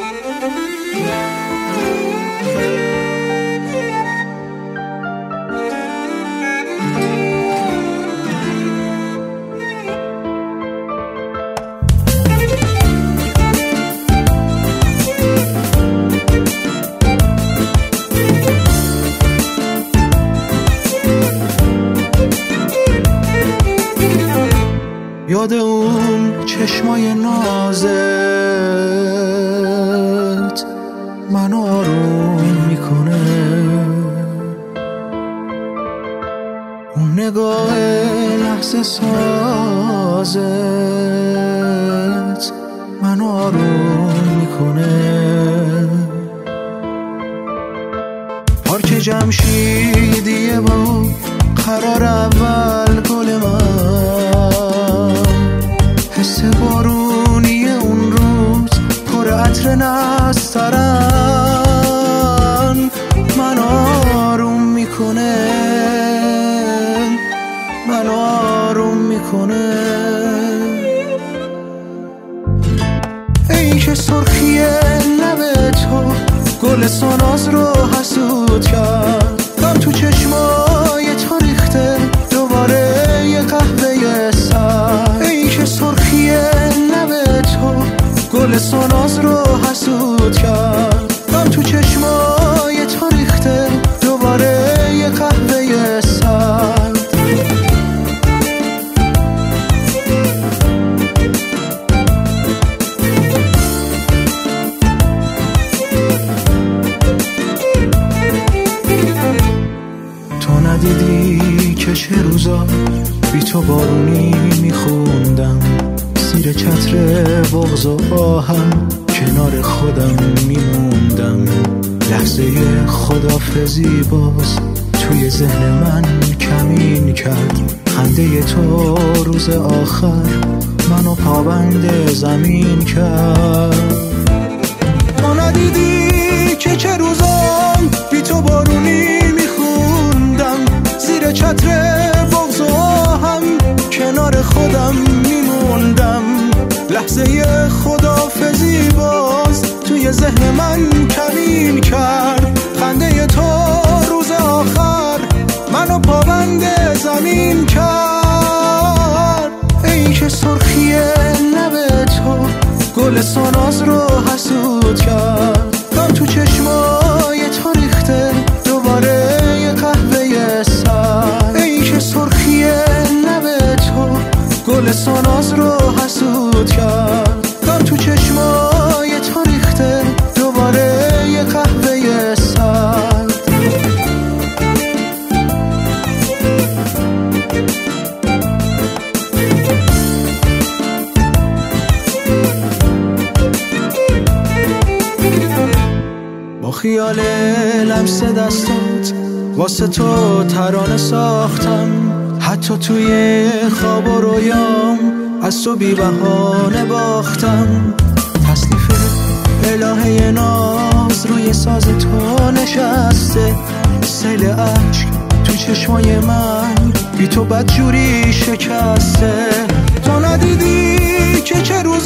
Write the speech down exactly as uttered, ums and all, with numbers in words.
یاد اون چشمای نازت منو آروم میکنه، اون نگاه لحظه سازت منو آروم میکنه. پارک جمشیدیه با قرار اول گل من، حس بارونی اون روز پر عطر نسترن من آروم میکنه، من آروم میکنه. ای که سرخی لب تو گل ساناز رو حسود کرد، غم تو چشمای تو ریخته دوباره یه قهوه سر. ای که سرخی لب تو گل ساناز رو حسود کرد، غم تو چشمای تو ریخته دوباره یه قهوه سر. ندیدی که چه روزا بی تو بارونی میخوندم، زیر چتر بغض و آهم کنار خودم میموندم. لحظه خدافزی باز توی ذهن من کمین کرد، خنده تو روز آخر منو پابند زمین کرد. ما ندیدی که چه روزا بی تو بارونی زیر چتر بغض و هم کنار خودم میموندم. لحظه خدافزی باز توی ذهن من کمین کرد، خنده تو روز آخر منو پابند زمین کرد. ای که سرخی لب تو گل ساناز رو حسود کرد، غم تو چشمای تو ریخته دوباره یه قهوه سر. ای که سرخی لب تو گل ساناز رو حسود کرد، غم تو چشمای تو ریخته دوباره یه قهوه سر. با خیال لمس دستات واسه تو ترانه ساختم، حتی توی خواب و رویام از تو بی بهانه باختم. تصنیف الهه ناز روی ساز تو نشسته، سیل اشک تو چشمای من بی تو بدجوری شکسته. تو ندیدی که چه روز